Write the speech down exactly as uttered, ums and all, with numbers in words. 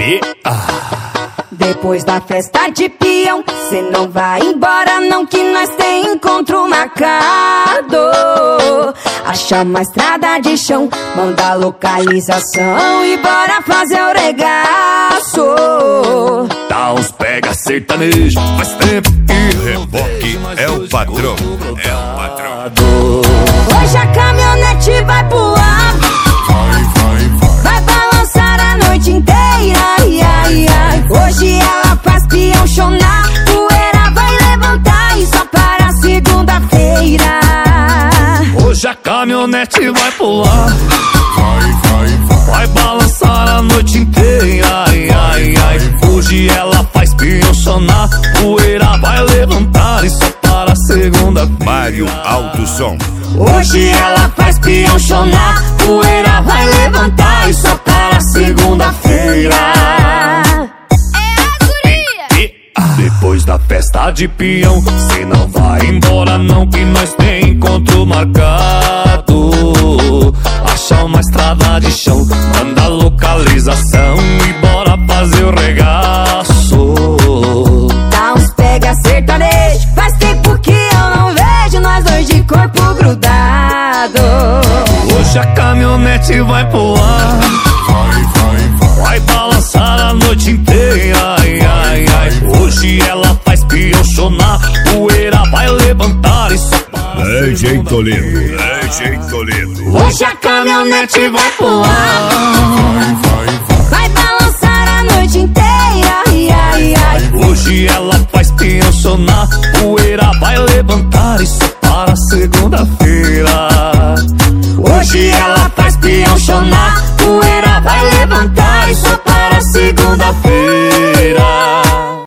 E, ah. Depois da festa de peão, cê não vai embora não, que nós tem encontro marcado. Acha uma estrada de chão, manda a localização e bora fazer o regaço. Dá uns pega sertanejo, faz tempo que Reboque é o patrão, é o patrão. Hoje a caminhonete vai pular, vai balançar a noite inteira, ai, ai, ai. Hoje ela faz peão chonar, poeira vai levantar e só para segunda-feira. Hoje a caminhonete vai pular, vai balançar a noite inteira, ai, ai, ai. Hoje ela faz peão chonar, poeira vai levantar e só para segunda-feira. Mário Alto Som. Hoje ela faz peão chonar, poeira vai levantar e só para segunda-feira. Depois da festa de peão, cê não vai embora não, que nós tem encontro marcado. Acha uma estrada de chão, manda a localização e bora fazer o regaço. Dá uns pega sertanejo, faz tempo que eu não vejo nós dois de corpo grudado. Hoje a caminhonete vai pular, vai balançar a noite inteira, ai, ai, ai. Hoje ela faz peão chonar, poeira vai levantar e só para D J Toledo, D J Toledo. Hoje a caminhonete vai pular, vai balançar a noite inteira, ai, ai, ai. Hoje ela faz peão chonar, poeira vai levantar e só para segunda-feira. Hoje ela faz peão chonar, poeira vai levantar e só para